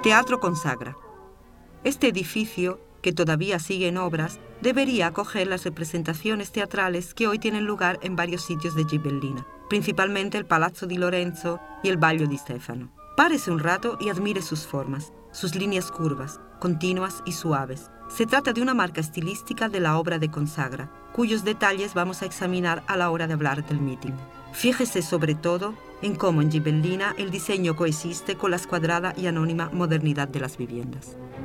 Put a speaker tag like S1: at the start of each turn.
S1: Teatro Consagra. Este edificio, que todavía sigue en obras, debería acoger las representaciones teatrales que hoy tienen lugar en varios sitios de Ghibellina, principalmente el Palazzo di Lorenzo y el Baglio di Stefano. Párese un rato y admire sus formas, sus líneas curvas, continuas y suaves. Se trata de una marca estilística de la obra de Consagra, cuyos detalles vamos a examinar a la hora de hablar del meeting. Fíjese sobre todo en cómo en Ghibellina el diseño coexiste con la escuadrada y anónima modernidad de las viviendas.